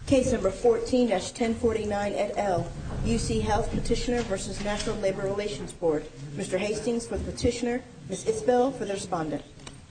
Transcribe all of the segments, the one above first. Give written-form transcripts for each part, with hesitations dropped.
Case number 14-1049 et al. UC Health Petitioner versus National Labor Relations Board. Mr. Hastings for the petitioner, Ms. Isbell for the respondent.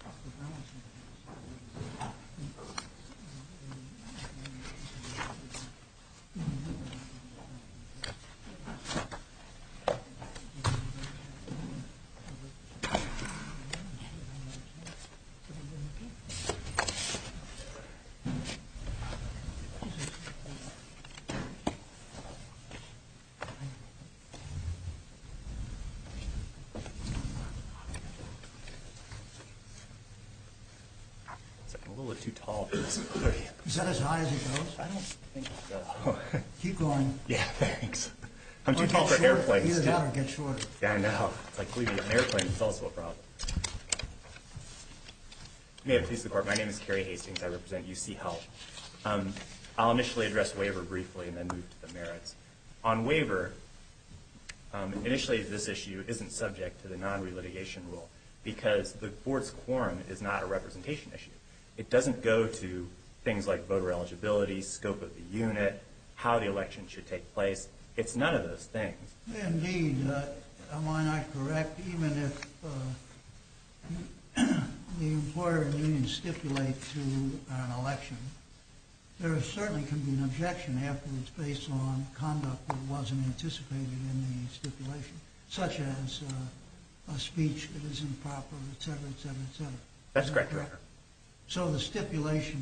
A little bit too tall for this podium. Is that as high as it goes? I don't think so. Keep going. Yeah, thanks. I'm too tall for airplanes. Either that or get shorter. Yeah, I know. It's like, believe me, an airplane is also a problem. May it please the Court, my name is Kerry Hastings. I represent UC Health. I'll initially address waiver briefly and then move to the merits. On waiver, initially this issue isn't subject to the non-relitigation rule because the board's quorum is not a representation issue. It doesn't go to things like voter eligibility, scope of the unit, how the election should take place. It's none of those things. Indeed. Am I not correct? Even if the employer and union stipulate to an election, there certainly can be an objection afterwards based on conduct that wasn't anticipated in the stipulation, such as a speech that is improper, et cetera, et cetera, et cetera. That's correct, Your Honor. So the stipulation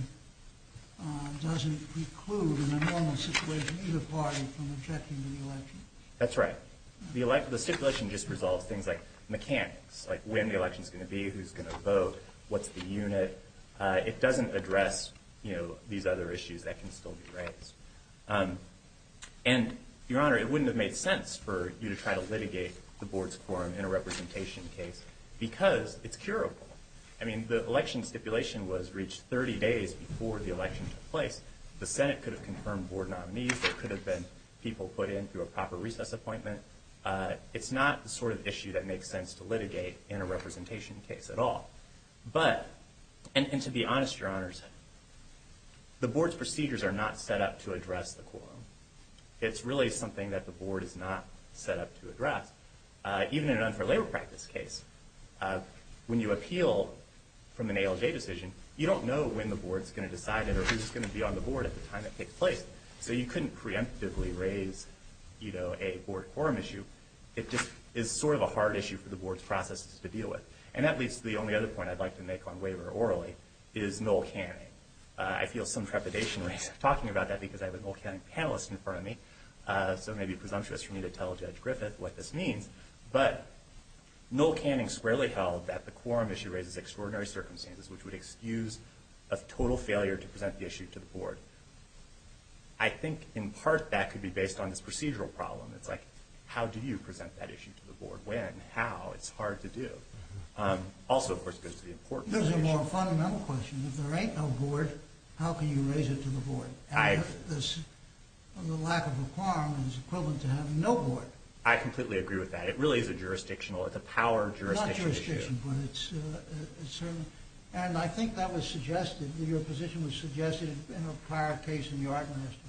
doesn't preclude, in a normal situation, either party from objecting to the election. That's right. The stipulation just resolves things like mechanics, like when the election is going to be, who's going to vote, what's the unit. It doesn't address, these other issues that can still be raised. And, Your Honor, it wouldn't have made sense for you to try to litigate the board's quorum in a representation case because it's curable. I mean, the election stipulation was reached 30 days before the election took place. The Senate could have confirmed board nominees. There could have been people put in through a proper recess appointment. It's not the sort of issue that makes sense to litigate in a representation case at all. But, and to be honest, Your Honors, the board's procedures are not set up to address the quorum. It's really something that the board is not set up to address. Even in an unfair labor practice case, when you appeal from an ALJ decision, you don't know when the board's going to decide it or who's going to be on the board at the time it takes place. So you couldn't preemptively raise, a board quorum issue. It just is sort of a hard issue for the board's processes to deal with. And that leads to the only other point I'd like to make on waiver orally is Noel Canning. I feel some trepidation talking about that because I have a Noel Canning panelist in front of me. So it may be presumptuous for me to tell Judge Griffith what this means. But Noel Canning squarely held that the quorum issue raises extraordinary circumstances which would excuse a total failure to present the issue to the board. I think in part that could be based on this procedural problem. It's like, how do you present that issue to the board? When? How? It's hard to do. Also, of course, goes to the importance of the issue. There's a more fundamental question. If there ain't no board, how can you raise it to the board? And the lack of a quorum is equivalent to having no board. I completely agree with that. It really is it's a power jurisdiction issue. Not jurisdiction, but it's certainly. And I think that was suggested, your position was suggested in a prior case in Yardmaster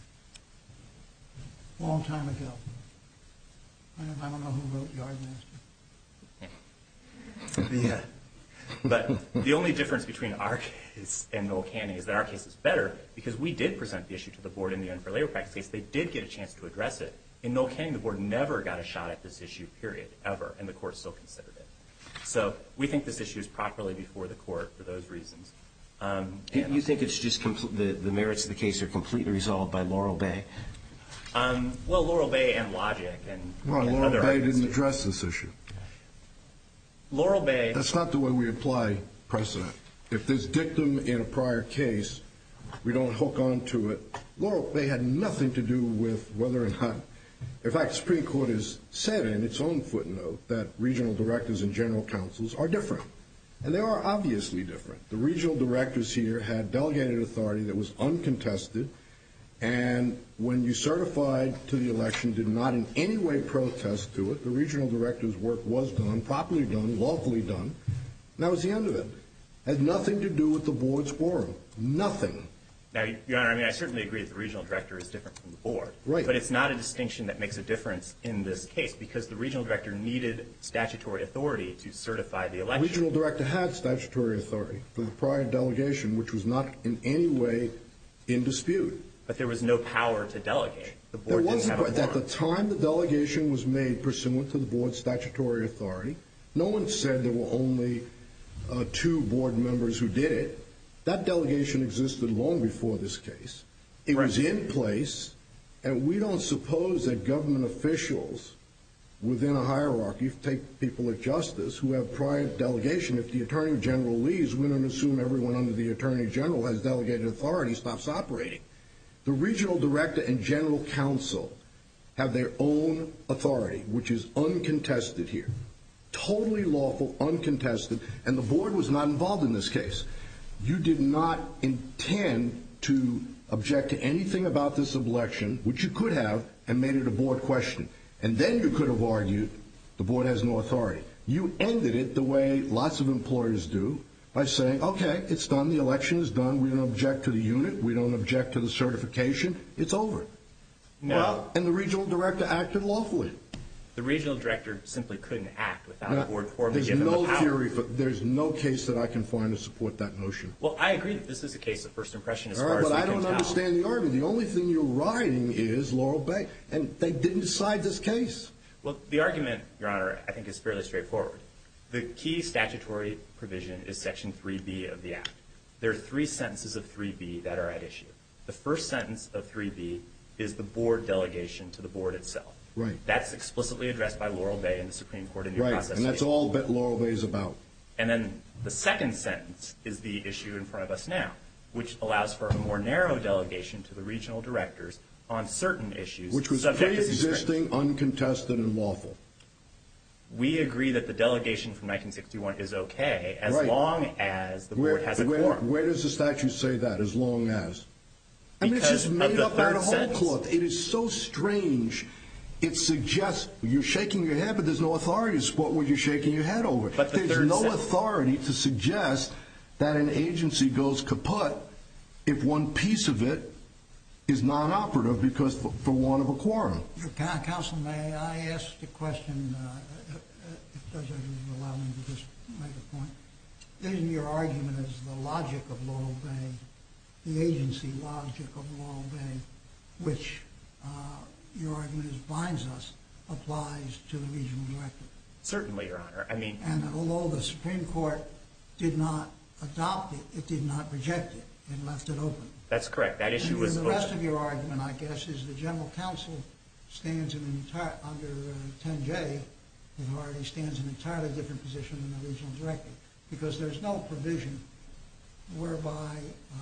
a long time ago. I don't know who wrote Yardmaster. Yeah. But the only difference between our case and Noel Canning is that our case is better because we did present the issue to the board in the unfair labor practice case. They did get a chance to address it. In Noel Canning, the board never got a shot at this issue, period, ever, and the court still considered it. So we think this issue is properly before the court for those reasons. You think it's just the merits of the case are completely resolved by Laurel Bay? Well, Laurel Bay and Logic and Laurel Bay didn't address this issue. Laurel Bay. That's not the way we apply precedent. If there's dictum in a prior case, we don't hook on to it. Laurel Bay had nothing to do with whether or not. In fact, the Supreme Court has said in its own footnote that regional directors and general counsels are different. And they are obviously different. The regional directors here had delegated authority that was uncontested, and when you certified to the election, did not in any way protest to it. The regional director's work was done, properly done, lawfully done, and that was the end of it. It had nothing to do with the board's quorum. Nothing. Now, Your Honor, I mean, I certainly agree that the regional director is different from the board. Right. But it's not a distinction that makes a difference in this case because the regional director needed statutory authority to certify the election. The regional director had statutory authority for the prior delegation, which was not in any way in dispute. But there was no power to delegate. The board didn't have a quorum. At the time the delegation was made pursuant to the board's statutory authority, no one said there were only 2 board members who did it. That delegation existed long before this case. It was in place, and we don't suppose that government officials within a hierarchy take people of justice who have prior delegation. If the Attorney General leaves, we don't assume everyone under the Attorney General has delegated authority stops operating. The regional director and general counsel have their own authority, which is uncontested here. Totally lawful, uncontested, and the board was not involved in this case. You did not intend to object to anything about this election, which you could have, and made it a board question. And then you could have argued the board has no authority. You ended it the way lots of employers do, by saying, okay, it's done, the election is done, we don't object to the unit, we don't object to the certification, it's over. No. Well, and the regional director acted lawfully. The regional director simply couldn't act without a board quorum to give him the power. There's no case that I can find to support that notion. Well, I agree that this is a case of first impression as All far right, as we but can I don't tell. understand the argument. The only thing you're riding is Laurel Bay, and they didn't decide this case. Well, the argument, Your Honor, I think is fairly straightforward. The key statutory provision is Section 3B of the Act. There are 3 sentences of 3B that are at issue. The first sentence of 3B is the board delegation to the board itself. Right. That's explicitly addressed by Laurel Bay in the Supreme Court in due Right, process. and that's all that Laurel Bay is about. And then the second sentence is the issue in front of us now, which allows for a more narrow delegation to the regional directors on certain issues. Which was pre-existing, uncontested, and lawful. We agree that the delegation from 1961 is okay as Right. long as the board has a quorum. Where does the statute say that, as long as? I mean, it's Because just of made the up out third of whole sentence. cloth. It is so strange. It suggests, you're shaking your head, but there's no authority to support what you're shaking your head over. But the There's third no sentence. authority to suggest that an agency goes kaput if one piece of it is non-operative because for want of a quorum. Counsel, may I ask the question, if Judge will allow me to just make a point? Isn't your argument is the logic of Laurel Bay, the agency logic of Laurel Bay, which your argument is binds us, applies to the regional director? Certainly, Your Honor. And although the Supreme Court did not adopt it, it did not reject it. It left it open. That's correct. That issue was And open. the rest of your argument, I guess, is the general counsel stands under 10J authority stands in an entirely different position than the regional director, because there's no provision whereby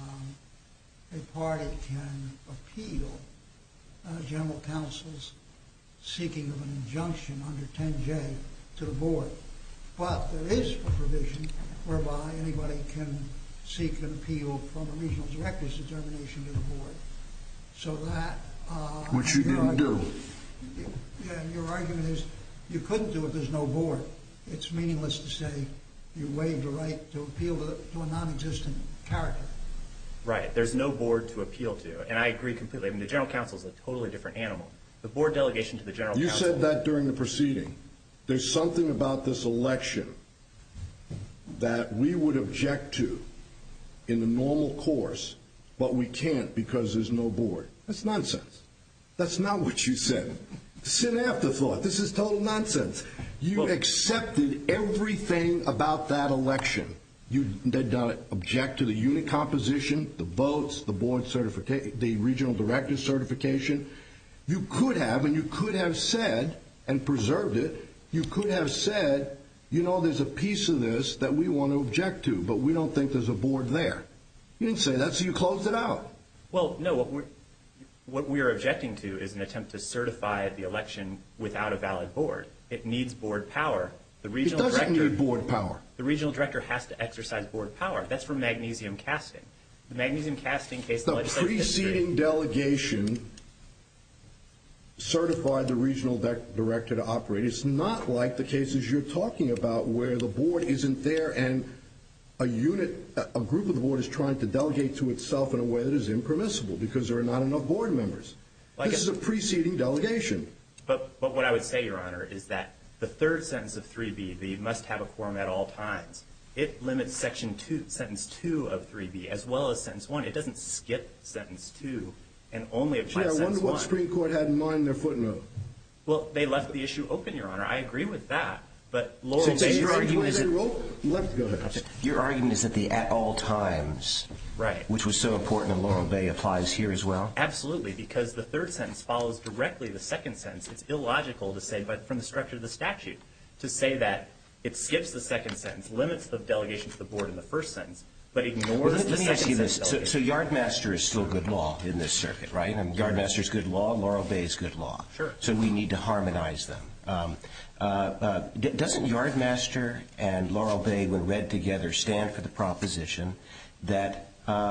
a party can appeal general counsel's seeking of an injunction under 10J to the board. But there is a provision whereby anybody can seek an appeal from a regional director's determination to the board. So that... Which you didn't do. Yeah, your argument is you couldn't do it, there's no board. It's meaningless to say you waived the right to appeal to a non-existent character. Right. There's no board to appeal to. And I agree completely. I mean, the general counsel is a totally different animal. The board delegation to the general counsel... You said that during the proceeding. There's something about this election that we would object to in the normal course, but we can't because there's no board. That's nonsense. That's not what you said. It's an afterthought. This is total nonsense. You accepted everything about that election. You did not object to the unit composition, the votes, the board certification, the regional director's certification. You could have, and you could have said, and preserved it, you could have said, you know, there's a piece of this that we want to object to, but we don't think there's a board there. You didn't say that, so you closed it out. Well, no, what we are objecting to is an attempt to certify the election without a valid board. It needs board power. It doesn't need board power. The regional director has to exercise board power. That's from magnesium casting. The magnesium casting case... The preceding delegation certified the regional director to operate. It's not like the cases you're talking about where the board isn't there and a group of the board is trying to delegate to itself in a way that is impermissible because there are not enough board members. This is a preceding delegation. But what I would say, Your Honor, is that the third sentence of 3B, the must have a quorum at all times, it limits sentence 2 of 3B as well as sentence 1. It doesn't skip sentence 2 and only apply sentence 1. I wonder what Supreme Court had in mind in their footnote. Well, they left the issue open, Your Honor. I agree with that. But Laurel So Bay... your argument is that... Go ahead. Your argument is that the at all times, right, which was so important in Laurel Bay, applies here as well? Absolutely, because the third sentence follows directly the second sentence. It's illogical to say, but from the structure of the statute, to say that it skips the second sentence, limits the delegation to the board in the first sentence, but ignores the second sentence. Let me ask you this. So Yardmaster is still good law in this circuit, right? I mean, Yardmaster is good law, Laurel Bay is good law. Sure. So we need to harmonize them. Doesn't Yardmaster and Laurel Bay, when read together, stand for the proposition that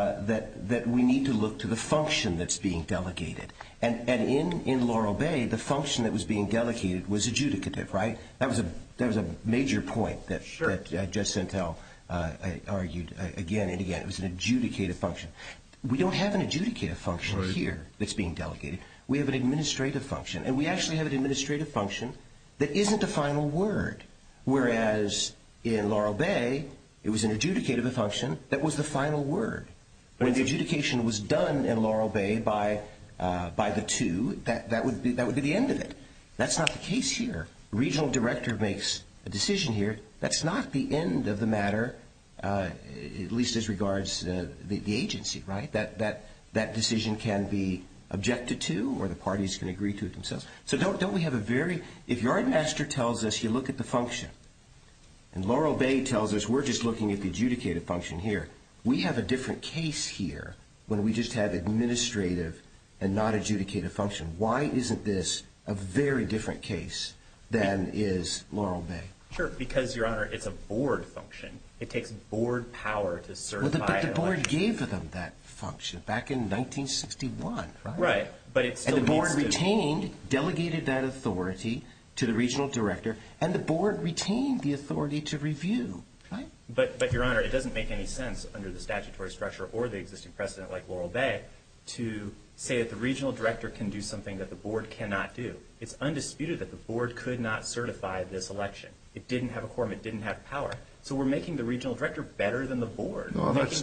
we need to look to the function that's being delegated? And in Laurel Bay, the function that was being delegated was adjudicative, right? That was a major point that Judge Santel argued again and again. It was an adjudicative function. We don't have an adjudicative function here that's being delegated. We have an administrative function, and we actually have an administrative function that isn't a final word, whereas in Laurel Bay, it was an adjudicative function that was the final word. When the adjudication was done in Laurel Bay by the two, that would be the end of it. That's not the case here. The regional director makes a decision here. That's not the end of the matter, at least as regards the agency, right? That decision can be objected to, or the parties can agree to it themselves. So don't we have if Yardmaster tells us you look at the function, and Laurel Bay tells us we're just looking at the adjudicative function here, we have a different case here when we just have administrative and not adjudicative function. Why isn't this a very different case than is Laurel Bay? Sure, because, Your Honor, it's a board function. It takes board power to certify but the board gave them that function back in 1961, right? Right, but it still and the board delegated that authority to the regional director, and the board retained the authority to review, right? But Your Honor, it doesn't make any sense under the statutory structure or the existing precedent like Laurel Bay to say that the regional director can do something that the board cannot do. It's undisputed that the board could not certify this election. It didn't have a quorum. It didn't have power. So we're making the regional director better than the board. No, that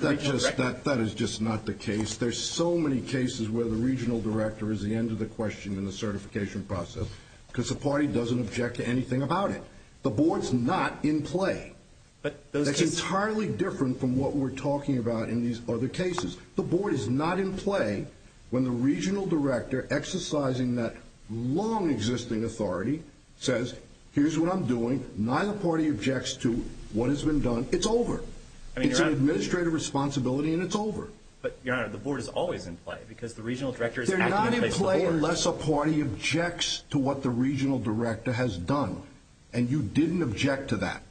is just not the case. There's so many cases where the regional director is the end of the question in the certification process because the party doesn't object to anything about it. The board's not in play. That's entirely different from what we're talking about in these other cases. The board is not in play when the regional director, exercising that long-existing authority, says, here's what I'm doing. Neither party objects to what has been done. It's over. It's an administrative responsibility, and it's over. But, Your Honor, the board is always in play because the regional director is acting in place of the board. They're not in play unless a party objects to what the regional director has done, and you didn't object to that.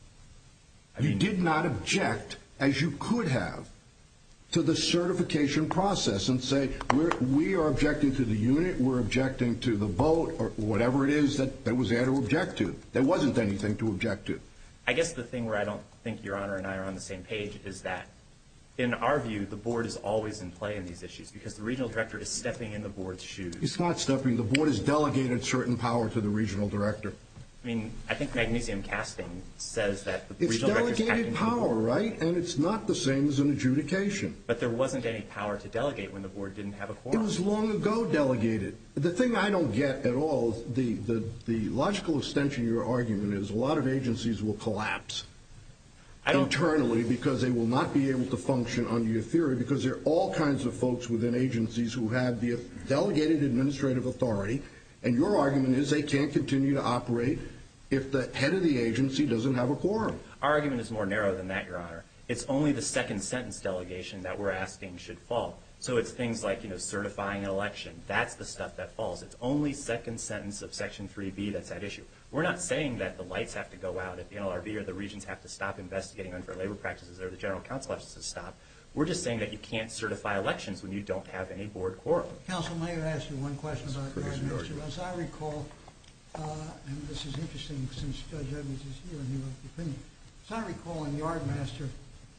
You did not object, as you could have, to the certification process and say, we are objecting to the unit, we're objecting to the vote, or whatever it is that was there to object to. There wasn't anything to object to. I guess the thing where I don't think Your Honor and I are on the same page is that, in our view, the board is always in play in these issues because the regional director is stepping in the board's shoes. It's not stepping. The board has delegated certain power to the regional director. I mean, I think magnesium casting says that the regional director is acting. It's delegated power, right? And it's not the same as an adjudication. But there wasn't any power to delegate when the board didn't have a quorum. It was long ago delegated. The thing I don't get at all is the logical extension of your argument is a lot of agencies will collapse internally because they will not be able to function under your theory because there are all kinds of folks within agencies who have the delegated administrative authority, and your argument is they can't continue to operate if the head of the agency doesn't have a quorum. Our argument is more narrow than that, Your Honor. It's only the second sentence delegation that we're asking should fall. So it's things like, certifying an election. That's the stuff that falls. It's only second sentence of Section 3B that's at issue. We're not saying that the lights have to go out if the NLRB or the regions have to stop investigating unfair labor practices or the general counsel has to stop. We're just saying that you can't certify elections when you don't have any board quorum. Counsel, may I ask you one question about Yardmaster? As I recall, and this is interesting since Judge Edwards is here and he wrote the opinion, as I recall in Yardmaster,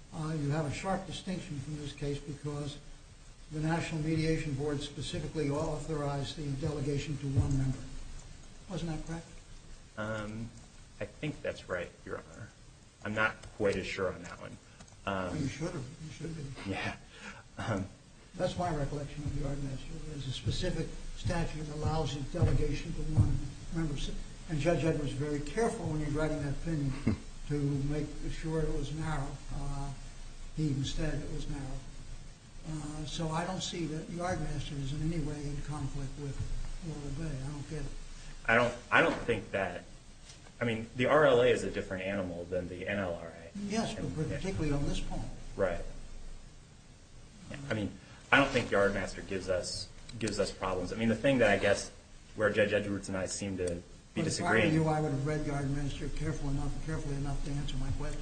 you have a sharp distinction from this case because the National Mediation Board specifically authorized the delegation to one member. Wasn't that correct? I think that's right, Your Honor. I'm not quite as sure on that one. You should have. You should be. Yeah. That's my recollection of the argument. There's a specific statute that allows you delegation to one member. And Judge Edwards was very careful when he was writing that opinion to make sure it was narrow. He even said it was narrow. So I don't see that the Yardmaster is in any way in conflict with Laurel Bay. I don't get it. I don't think that. I mean, the RLA is a different animal than the NLRA. Yes, but particularly on this point. Right. Yeah. I mean, I don't think Yardmaster gives us problems. I mean, the thing that I guess where Judge Edwards and I seem to be disagreeing. If I were you, I would have read Yardmaster carefully enough to answer my question.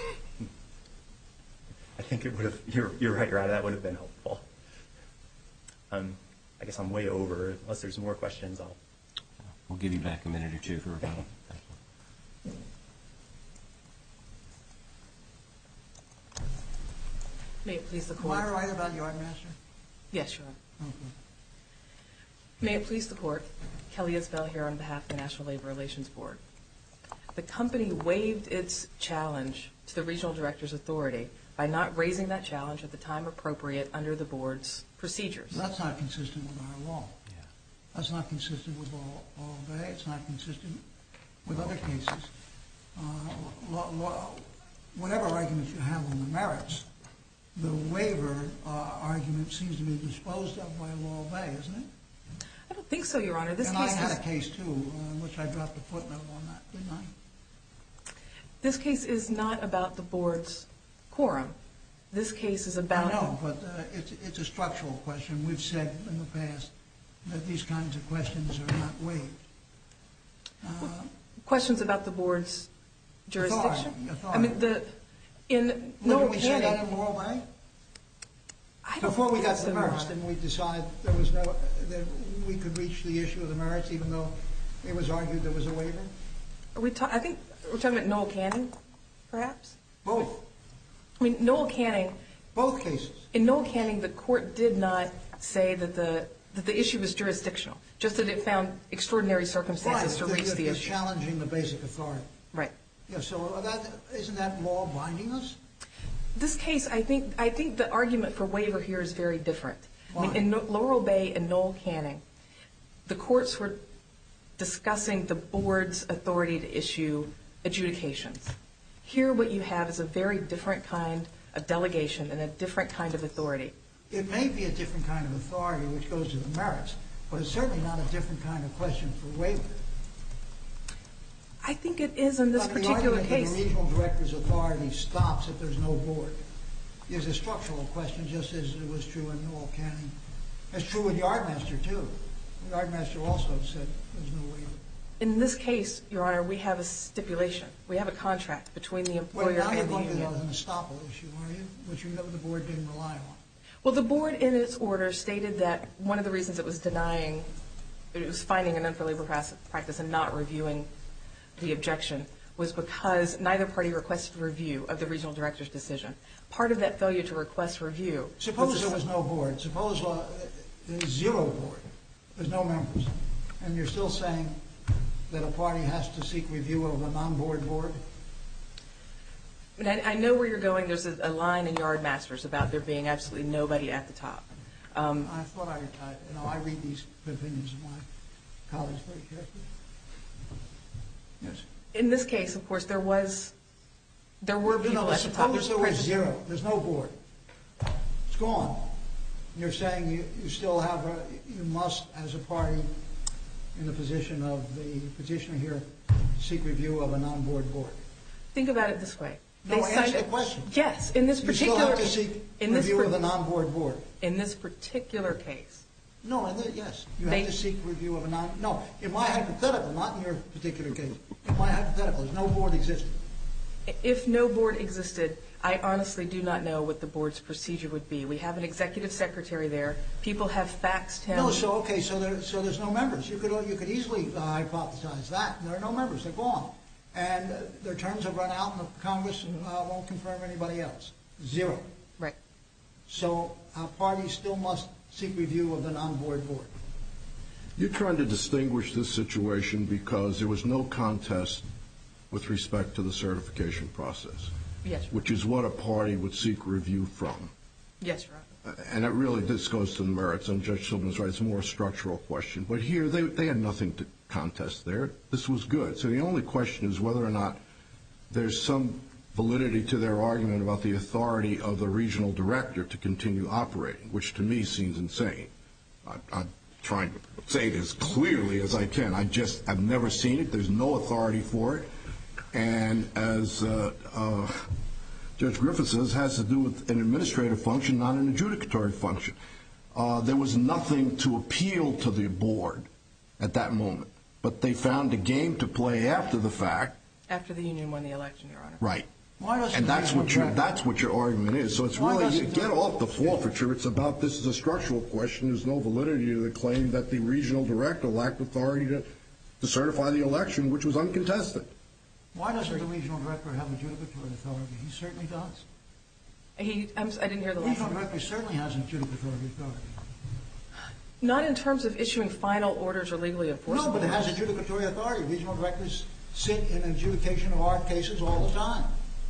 I think it would have. You're right, Your Honor. That would have been helpful. I guess I'm way over. Unless there's more questions, We'll give you back a minute or two for rebuttal. May it please the Court. Am I right about Yardmaster? Yes, Your Honor. Okay. May it please the Court. Kelly Isbell here on behalf of the National Labor Relations Board. The company waived its challenge to the regional director's authority by not raising that challenge at the time appropriate under the board's procedures. That's not consistent with our law. Yeah. That's not consistent with Laurel Bay. It's not consistent with other cases. Whatever argument you have on the merits, the waiver argument seems to be disposed of by Laurel Bay, isn't it? I don't think so, Your Honor. I had a case, too, in which I dropped a footnote on that, didn't I? This case is not about the board's quorum. This case is about... I know, but it's a structural question. We've said in the past that these kinds of questions are not waived. Questions about the board's jurisdiction? Authority. In Didn't Noel we say Canning... that in Laurel Bay? Before we got to the merits, didn't we decide that we could reach the issue of the merits even though it was argued there was a waiver? I think we're talking about Noel Canning, perhaps? Both. I mean, Noel Canning... Both cases. In Noel Canning, the court did not say that the issue was jurisdictional, just that it found extraordinary circumstances to reach the issue. You're challenging the basic authority. Right. Yeah, so isn't that law binding us? This case, I think the argument for waiver here is very different. Why? I mean, in Laurel Bay and Noel Canning, the courts were discussing the board's authority to issue adjudications. Here what you have is a very different kind of delegation and a different kind of authority. It may be a different kind of authority which goes to the merits, but it's certainly not a different kind of question for waiver. I think it is in this particular case. The regional director's authority stops if there's no board. It's a structural question, just as it was true in Noel Canning. It's true with Yardmaster, too. Yardmaster also said there's no waiver. In this case, Your Honor, we have a stipulation. We have a contract between the employer and the union. Well, now you're going to an estoppel issue, are you? Which you know the board didn't rely on. Well, the board, in its order, stated that one of the reasons it was finding an unfair labor practice and not reviewing the objection was because neither party requested review of the regional director's decision. Part of that failure to request review... Suppose there was no board. Suppose there's zero board. There's no members. And you're still saying that a party has to seek review of a non-board board? I know where you're going. There's a line in Yardmasters about there being absolutely nobody at the top. I thought I read these opinions of my colleagues very carefully. Yes. In this case, of course, there were people at the top. Suppose there was zero. There's no board. It's gone. You're saying you still have you must, as a party in the position of the petitioner here, seek review of a non-board board. Think about it this way. No, answer the question. Yes. In this particular... You still have to seek review of a non-board board. In this particular case. No, yes. You have to seek review of a non... No, in my hypothetical, not in your particular case. In my hypothetical, there's no board existed. If no board existed, I honestly do not know what the board's procedure would be. We have an executive secretary there. People have faxed him... No, so there's no members. You could easily hypothesize that. There are no members. They're gone. And their terms have run out and the Congress won't confirm anybody else. Zero. Right. So our party still must seek review of the non-board board. You're trying to distinguish this situation because there was no contest with respect to the certification process. Yes, Your Which is what a party would seek review from. Yes, Your Honor. And it really, this goes to the merits, and Judge Silverman's right, it's more a structural question. But here, they had nothing to contest there. This was good. So the only question is whether or not there's some validity to their argument about the authority of the regional director to continue operating, which to me seems insane. I'm trying to say it as clearly as I can. I've never seen it. There's no authority for it. And as Judge Griffith says, has to do with an administrative function, not an adjudicatory function. There was nothing to appeal to the board at that moment, but they found a game to play after the fact. After the union won the election, Your Honor. Right. Why doesn't And that's what your argument is. So it's really, get off the forfeiture. It's about this is a structural question. There's no validity to the claim that the regional director lacked authority to certify the election, which was uncontested. Why doesn't the regional director have adjudicatory authority? He certainly does. I didn't hear the The last regional one. director certainly has adjudicatory authority. Not in terms of issuing final orders or legally enforceable. No, but it has adjudicatory authority. Regional directors sit in adjudication of our cases all the time.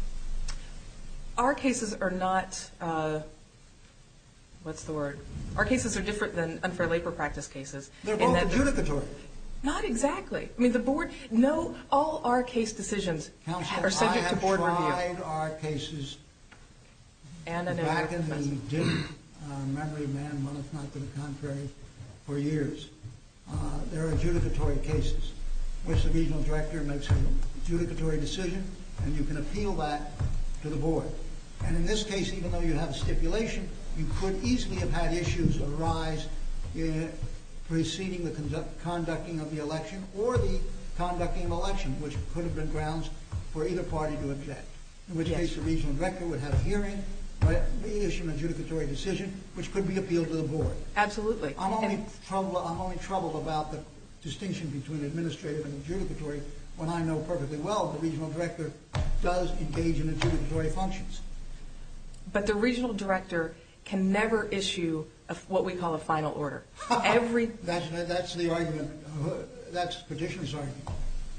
Our cases are not, what's the word? Our cases are different than unfair labor practice cases. They're both adjudicatory. Not exactly. I mean, the board, all our case decisions are subject to board review. I have tried our cases And I know back you're in the professor. dim memory of man, one if not to the contrary, for years. There are adjudicatory cases, which the regional director makes an adjudicatory decision, and you can appeal that to the board. And in this case, even though you have a stipulation, you could easily have had issues arise preceding the conducting of the election or the conducting of election, which could have been grounds for either party to object. In which case, the regional director would have a hearing, issue an adjudicatory decision, which could be appealed to the board. Absolutely. I'm only troubled about the distinction between administrative and adjudicatory when I know perfectly well the regional director does engage in adjudicatory functions. But the regional director can never issue what we call a final order. That's the argument. That's petitioner's argument.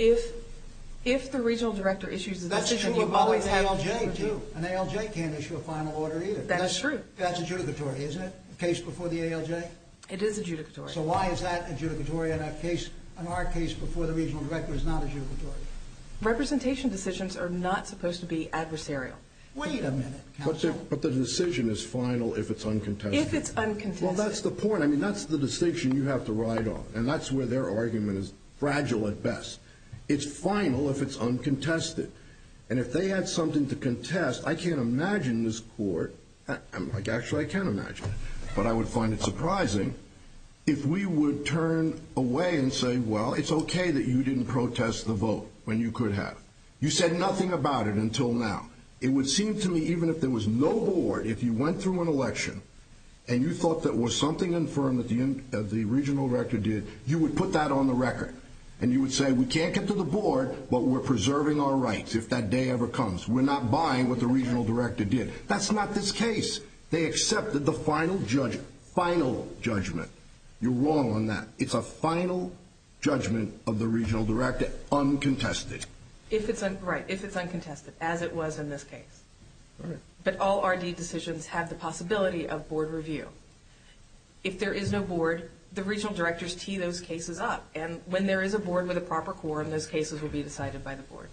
If the regional director issues the That's decision, true you about always an have ALJ, too. An ALJ can't issue a final order either. That is true. That's adjudicatory, isn't it? A case before the ALJ? It is adjudicatory. So why is that adjudicatory and our case before the regional director is not adjudicatory? Representation decisions are not supposed to be adversarial. Wait a minute, counsel. But the decision is final if it's uncontested. If it's uncontested. Well, that's the point. I mean, that's the distinction you have to ride on. And that's where their argument is fragile at best. It's final if it's uncontested. And if they had something to contest, I can't imagine this court, actually I can imagine it, but I would find it surprising if we would turn away and say, well, it's okay that you didn't protest the vote when you could have. You said nothing about it until now. It would seem to me, even if there was no board, if you went through an election and you thought that was something infirm that the regional director did, you would put that on the record. And you would say, we can't get to the board, but we're preserving our rights if that day ever comes. We're not buying what the regional director did. That's not this case. They accepted the final judgment. You're wrong on that. It's a final judgment of the regional director, uncontested. If it's uncontested, as it was in this case. Right. But all RD decisions have the possibility of board review. If there is no board, the regional directors tee those cases up. And when there is a board with a proper quorum, those cases will be decided by the board.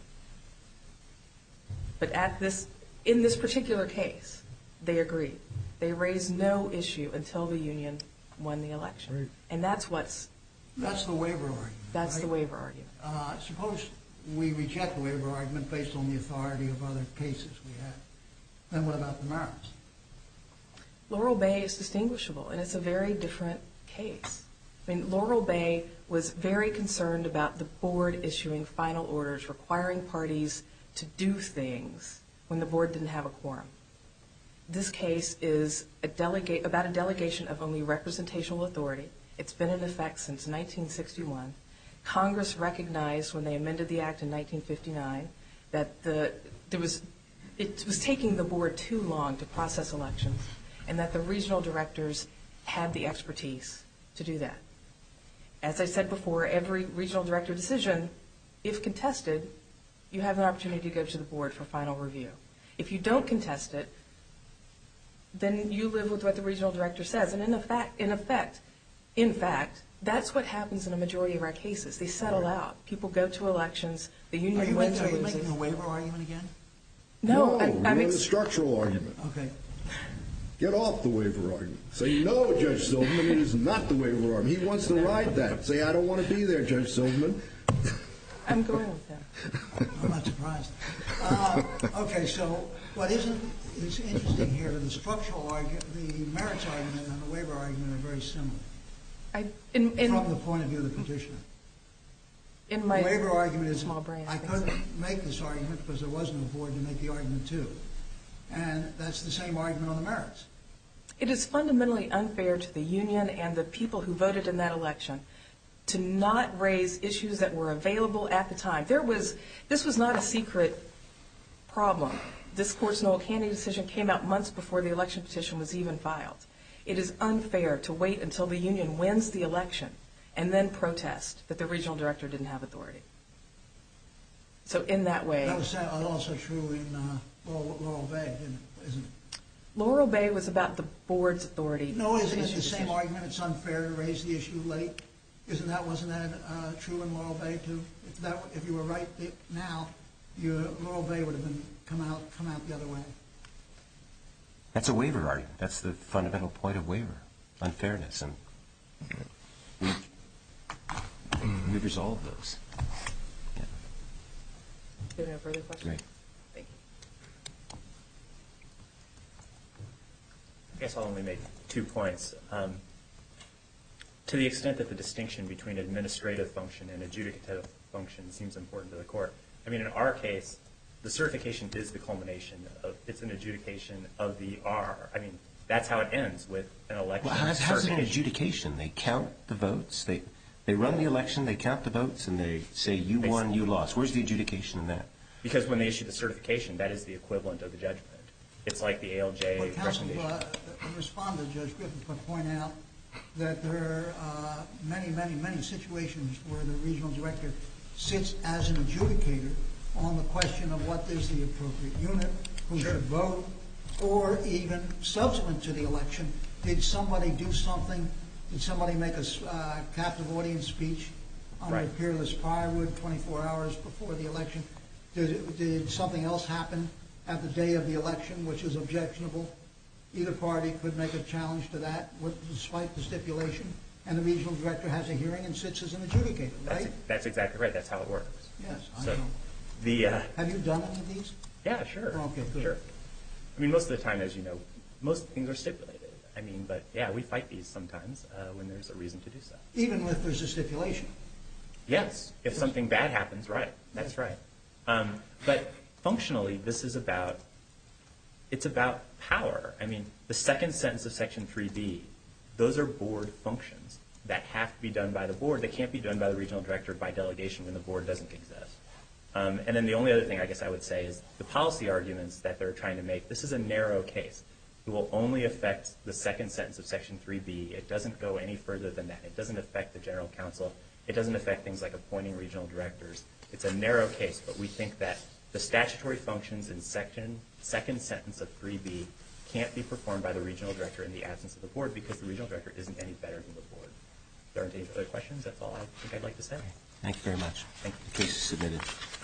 But in this particular case, they agreed. They raised no issue until the union won the election. Right. And that's That's the waiver argument. That's right? the waiver argument. Suppose we reject the waiver argument based on the authority of other cases we have. Then what about the merits? Laurel Bay is distinguishable, and it's a very different case. I mean, Laurel Bay was very concerned about the board issuing final orders requiring parties to do things when the board didn't have a quorum. This case is about a delegation of only representational authority. It's been in effect since 1961. Congress recognized when they amended the Act in 1959 that there was it was taking the board too long to process elections, and that the regional directors had the expertise to do that. As I said before, every regional director decision, if contested, you have an opportunity to go to the board for final review. If you don't contest it, then you live with what the regional director says. And in fact, that's what happens in a majority of our cases. They settle out. People go to elections. The union wins or loses. Are you making a waiver argument again? No, you're in the structural argument. Okay. Get off the waiver argument. Say, no, Judge Silverman, it is not the waiver argument. He wants to ride that. Say, I don't want to be there, Judge Silverman. I'm going with that. I'm not surprised. Okay, so what is interesting here, the structural argument, the merits argument and the waiver argument are very similar from the point of view of the petitioner. In my the waiver argument is, small brain, I couldn't make this argument because there wasn't a board to make the argument to. And that's the same argument on the merits. It is fundamentally unfair to the union and the people who voted in that election to not raise issues that were available at the time. This was not a secret problem. This court's Noel Candy decision came out months before the election petition was even filed. It is unfair to wait until the union wins the election and then protest that the regional director didn't have authority. So in that way... That was also true in Laurel Bay, isn't it? Laurel Bay was about the board's authority. No, isn't it the same argument? It's unfair to raise the issue late. Wasn't that true in Laurel Bay too? If you were right now, Laurel Bay would have come out the other way. That's a waiver argument. That's the fundamental point of waiver, unfairness, and we've resolved those. Yeah. Do you have further questions? Great. Thank you. I guess I'll only make 2 points. To the extent that the distinction between administrative function and adjudicative function seems important to the court, I mean, in our case, the certification is the culmination of, it's an adjudication of the R. I mean, that's how it ends with an election. Well, how's it an adjudication? They count the votes, they run the election, they count the votes, and they say you won, you lost. Where's the adjudication in that? Because when they issue the certification, that is the equivalent of the judgment. It's like the ALJ recommendation. Counsel, respond to Judge Griffin, but point out that there are many situations where the regional director sits as an adjudicator on the question of what is the appropriate unit, who should vote, or even subsequent to the election, did somebody do something? Did somebody make a captive audience speech under Peerless Firewood 24 hours before the election? Did something else happen at the day of the election which is objectionable? Either party could make a challenge to that despite the stipulation, and the regional director has a hearing and sits as an adjudicator, right? That's exactly right. That's how it works. Yes, I know. Have you done any of these? Yeah, sure. Okay, good. Sure. I mean, most of the time, as you know, most things are stipulated. I mean, but yeah, we fight these sometimes when there's a reason to do so. Even if there's a stipulation? Yes. If something bad happens, right. That's right. But functionally, it's about power. I mean, the second sentence of Section 3B, those are board functions that have to be done by the board. They can't be done by the regional director by delegation when the board doesn't exist. And then the only other thing I guess I would say is the policy arguments that they're trying to make, this is a narrow case. It will only affect the second sentence of Section 3B. It doesn't go any further than that. It doesn't affect the general counsel. It doesn't affect things like appointing regional directors. It's a narrow case, but we think that the statutory functions in second sentence of 3B can't be performed by the regional director in the absence of the board because the regional director isn't any better than the board. If there aren't any other questions, that's all I think I'd like to say. Thank you very much. Thank you. The case is submitted.